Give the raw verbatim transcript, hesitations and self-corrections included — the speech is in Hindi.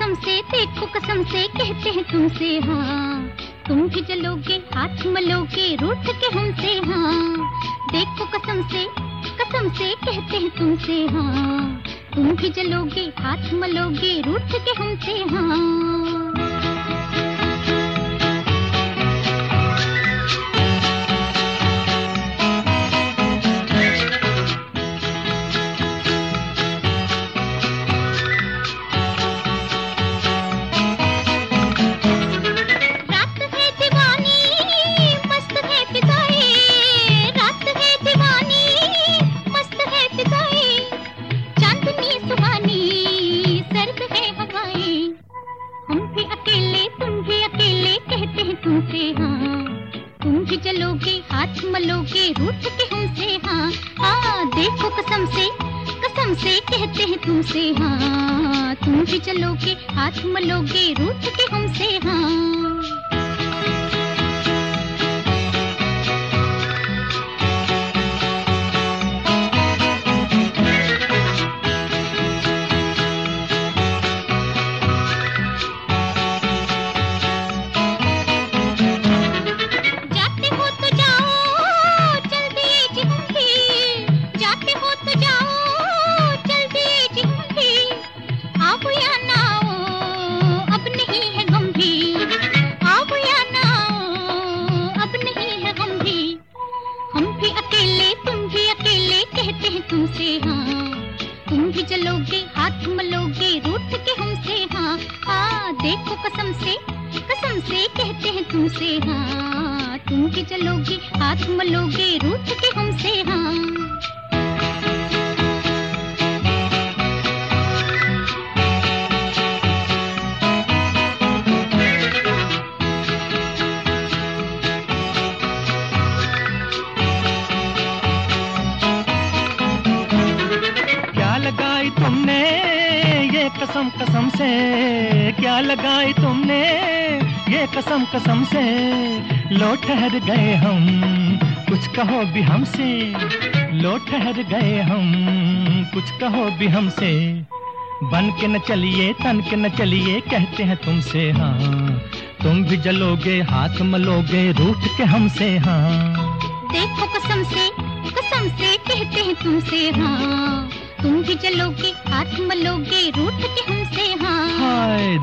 कसम से, देखो कसम से कहते हैं तुमसे हाँ, तुम भी जलोगे हाथ मलोगे रूठ के हमसे हाँ। देखो कसम से, कसम से कहते हैं तुमसे हाँ, तुम भी जलोगे हाथ मलोगे रूठ के हमसे हाँ। तुमसे हाँ, तुम भी चलोगे हाथ मलोगे रूठ के हमसे हाँ। हाँ देखो कसम से, कसम से कहते हैं तुमसे हाँ, तुम भी चलोगे हाथ मलोगे रूठ के हमसे हाँ। तुमसे हाँ, तुम भी चलोगे हाथ मलोगे रूठ के हमसे हाँ। हाँ देखो कसम से, कसम से कहते हैं तुमसे हाँ, तुम भी चलोगे हाथ मलोगे रूठ के हमसे हाँ। तुमने ये कसम कसम से, क्या लगाई तुमने ये कसम कसम से। लो ठहर गए हम, कुछ कहो भी हमसे। लो ठहर गए हम, कुछ कहो भी हमसे। बन के न चलिए तन के न चलिए कहते हैं तुमसे हाँ, तुम भी जलोगे हाथ मलोगे रूठ के हमसे हाँ। देखो कसम से, कसम से कहते हैं तुमसे हाँ, तुम भी चलोगे हाथ मलोगे रूठ के हमसे हाँ। हाय